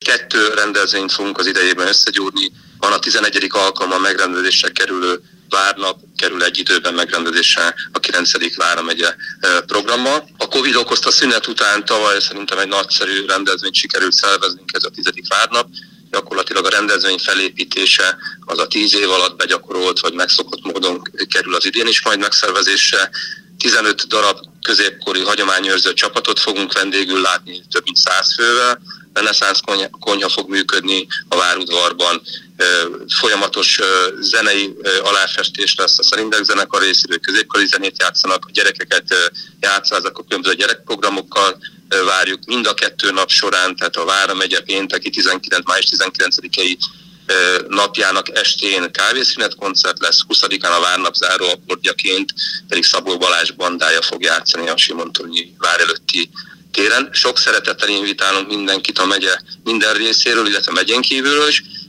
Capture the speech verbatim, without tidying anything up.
kettő rendezvényt fogunk az idejében összegyúrni. Van a tizenegyedik alkalommal megrendezésre kerülő Várnap, kerül egy időben megrendezésre a kilencedik Vármegye programmal. A Covid okozta szünet után tavaly szerintem egy nagyszerű rendezvényt sikerült szerveznünk, ez a tizedik Várnap. Gyakorlatilag a rendezvény felépítése az a tíz év alatt begyakorolt vagy megszokott módon kerül az idén is majd megszervezésre. tizenöt darab középkori hagyományőrző csapatot fogunk vendégül látni, több mint száz fővel. Reneszánsz konyha fog működni a várudvarban, folyamatos zenei aláfestés lesz a Szerindek zenekar részéről, középkori zenét játszanak, a gyerekeket játszáznak a különböző gyerekprogramokkal, várjuk mind a kettő nap során, tehát a Vármegye pénteki tizenkilenc május tizenkilencedikei napjának estén kávészünetkoncert lesz, huszadikán a Várnap záró akkordjaként pedig Szabó Balázs bandája fog játszani a Simontonyi vár előtti téren. Sok szeretettel invitálunk mindenkit a megye minden részéről, illetve megyén kívülről is.